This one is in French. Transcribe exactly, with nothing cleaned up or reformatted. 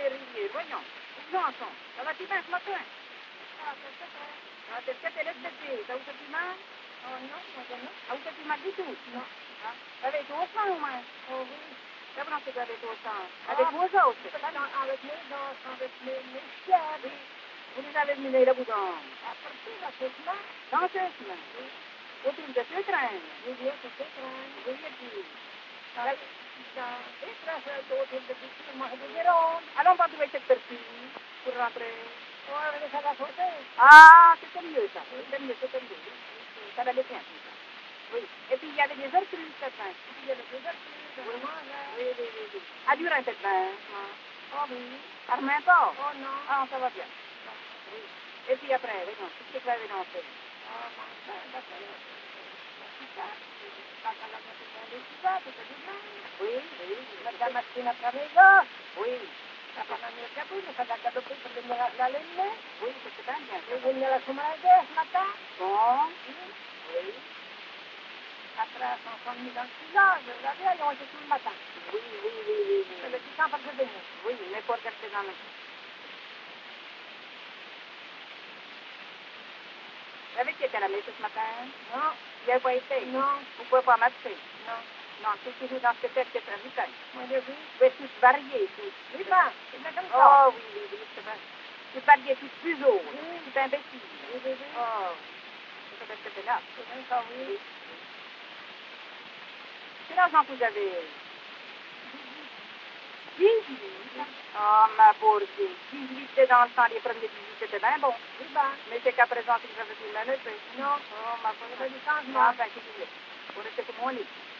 les rivières, voyons. Où en sont? Ça va-tu bien ce matin? Ah, c'est ça. Ah, t'es peut-être élève d'été. T'as où que tu m'as? Oh non, moi je non. Ah, où que tu m'as du tout? Non. Ah, t'avais été au champ au moins? Oh oui. Comment c'est que t'avais été au champ? Ah, Avec vos autres? avec mes dents, avec mes, mes chiens. Oui. Vous les avez menés là-bas dans? À partir de ce semaine. Dans ce semaine? Oui. Autour de ce train? Oui, bien, c'est ce train. Oui, et puis... Dans les trains autour de d'ici, moi je dis ronde. Allons pas trouver cette partie pour rentrer. Oh, mais ça va sauter. Ah, c'était mieux ça. C'était mieux, c'était mieux. Ça allait bien tout ça. Oui. Et puis il y avait des heures plus ce train. Il y avait des heures plus, Oui. vraiment, là. Oui, oui, oui, oui. À Durin cette train. Oh oui. Armain pas? Oh non. Ah, ça va bien. Oui. Et puis après, oui, non, qu'est-ce que tu avais dans fait? Ah, mon frère, d'accord. C'est ça. Papa l'a fait dans les cigares, c'était du bien. Oui, oui. Madame Martina Pramega. Oui. Papa m'a mis au capot, mais ça l'a galopé pour venir la laine. Oui, c'était bien bien. Je vais venir la Somalie ce matin. Bon. Oui. Après, on s'en mis dans le cigare, je regardais, ils ont été tout le matin. Oui, oui, oui, oui. C'est le petit temps pour venir. Oui, mais pour rester dans le... Vous savez qui était à la messe ce matin? Non. Il n'y a pas été? Non. Vous ne pouvez pas marcher? Non. Non, c'est toujours dans ce tête qui est très vite. Moi, j'ai vu. Vous êtes tous variés, tous. Oui, ben, c'est bien comme ça. Oh, oui, oui, oui, c'est vrai. Tous variés, tous plus hauts. Oui. Tout imbéciles. Oui, oui, oui. Oh, c'est parce que c'était là. C'est bien ça, oui. Quel argent vous avez? dix-huit. Oh, ma pauvre fille. dix-huit, c'est dans le temps, les premiers dix-huit, c'était bien bon. Oui, ben. Mais c'est qu'à présent, si vous avez une minute, Non. oh, ma pauvre. Il y a du changement. Ah, ben, qu'est-ce que vous voulez? Vous restez comme on est.